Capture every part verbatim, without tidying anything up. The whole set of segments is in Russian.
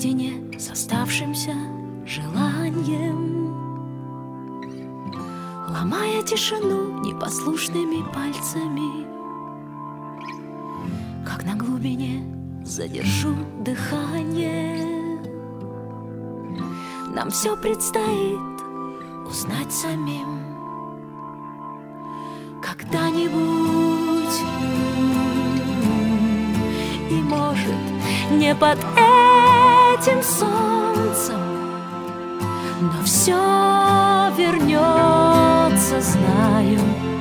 наедине с оставшимся желанием, ломая тишину непослушными пальцами. Как на глубине задержу дыхание, нам все предстоит узнать самим. Когда-нибудь, и может не под этим солнцем, но все вернется, знаю,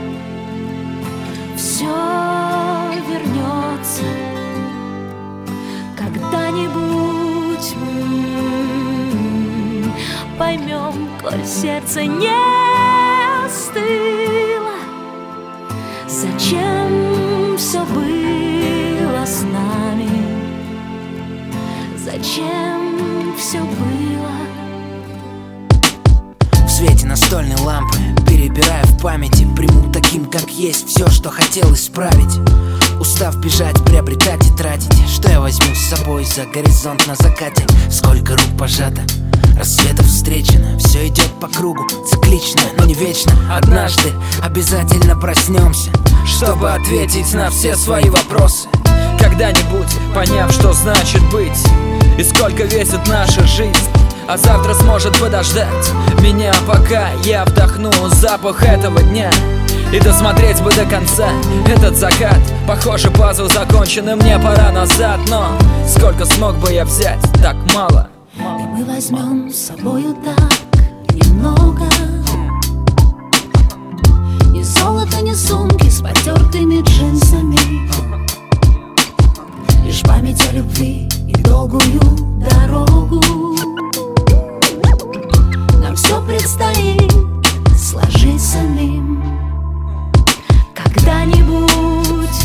все вернется. Когда-нибудь м-м, поймем, коль сердце не остыло, зачем все было с нами, зачем все было. В свете настольной лампы, перебирая в памяти, приму таким, как есть, все, что хотел исправить. Устав бежать, приобретать и тратить, что я возьму с собой за горизонт на закате? Сколько рук пожато, рассветов встречено, все идет по кругу, циклично, но не вечно. Однажды обязательно проснемся, чтобы ответить на все свои вопросы. Когда-нибудь поняв, что значит быть и сколько весит наша жизнь, а завтра сможет подождать меня, пока я вдохну запах этого дня. И досмотреть бы до конца этот закат. Похоже, пазл закончен, и мне пора назад. Но сколько смог бы я взять, так мало. И мы возьмем с собою так немного. Ни золота, ни сумки с потертыми джинсами, лишь память о любви и долгую дорогу. Нам все предстоит сложить самим. Когда-нибудь,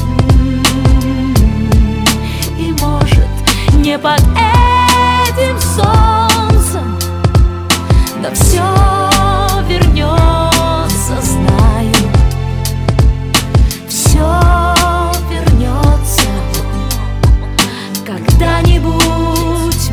и может не под этим солнцем, но все вернется, знаю, все вернется. Когда-нибудь,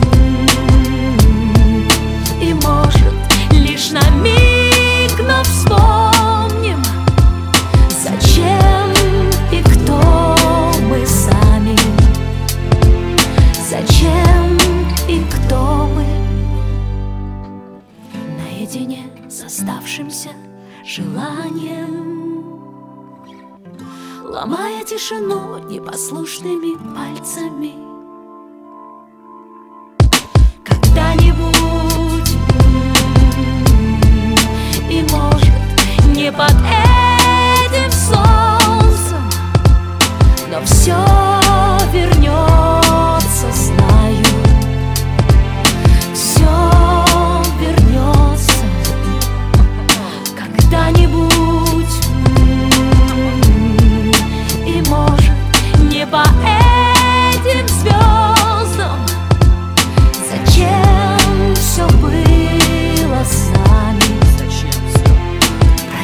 и может лишь на миг, но вспомним, зачем и кто мы сами, зачем и кто мы. Наедине с оставшимся желанием, ломая тишину непослушными пальцами.